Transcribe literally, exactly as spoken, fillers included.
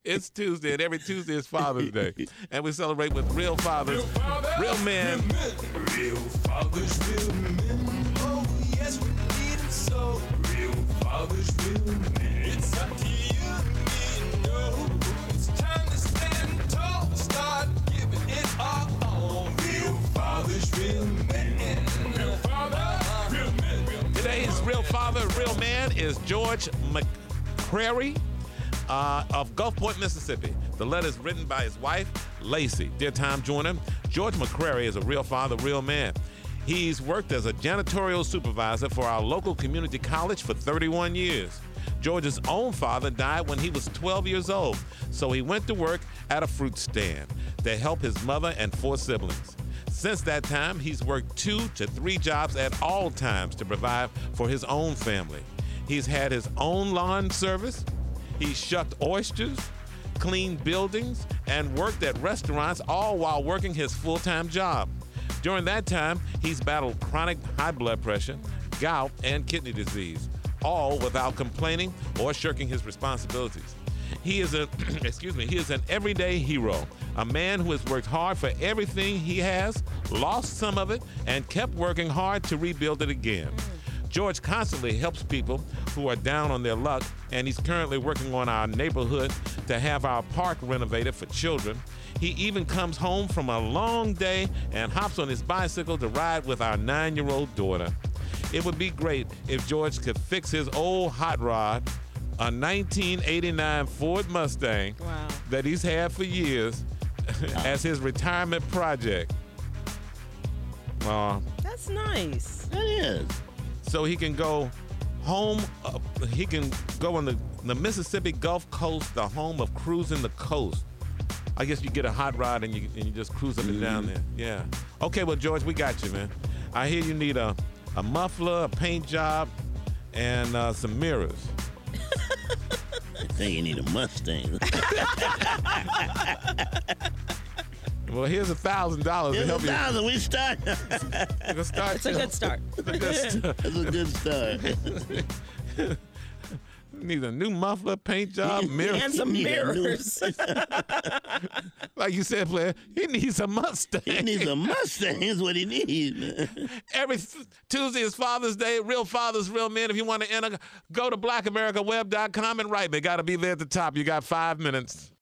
It's Tuesday, and every Tuesday is Father's Day. And we celebrate with real fathers, real, father, real men. Real fathers, real men. Oh, yes, we need it so. Real fathers, real men. It's up to you and me to know. It's time to stand tall, start giving it our all. Real fathers, real men. Real father, real men. Real men. Today's real father, real man is George McCrary. Uh, of Gulfport, Mississippi. The letter is written by his wife, Lacey. Dear Tom Joyner, George McCrary is a real father, real man. He's worked as a janitorial supervisor for our local community college for thirty-one years. George's own father died when he was twelve years old, so he went to work at a fruit stand to help his mother and four siblings. Since that time, he's worked two to three jobs at all times to provide for his own family. He's had his own lawn service. He shucked oysters, cleaned buildings, and worked at restaurants, all while working his full-time job. During that time, he's battled chronic high blood pressure, gout, and kidney disease, all without complaining or shirking his responsibilities. He is a, excuse me, he is an everyday hero, a man who has worked hard for everything he has, lost some of it, and kept working hard to rebuild it again. George constantly helps people who are down on their luck, and he's currently working on our neighborhood to have our park renovated for children. He even comes home from a long day and hops on his bicycle to ride with our nine-year-old daughter. It would be great if George could fix his old hot rod, a nineteen eighty-nine Ford Mustang wow. that he's had for years, as his retirement project. Uh, That's nice. That is. So he can go home, uh, he can go on the, the Mississippi Gulf Coast, the home of cruising the coast. I guess you get a hot rod and you and you just cruise up and down there. Yeah. Okay, well, George, we got you, man. I hear you need a, a muffler, a paint job, and uh, some mirrors. I think you need a Mustang. Well, here's a thousand dollars to Here's a help you. thousand. We start. We'll start It's a good start. It's a good start. That's a good start. Need a new muffler, paint job, mirrors. And some Yeah, mirrors. Like you said, Blair, he needs a Mustang. He needs a Mustang. Is what he needs, man. Every th- Tuesday is Father's Day. Real fathers, real men. If you want to enter, go to black america web dot com and write me. Got to be there at the top. You got five minutes.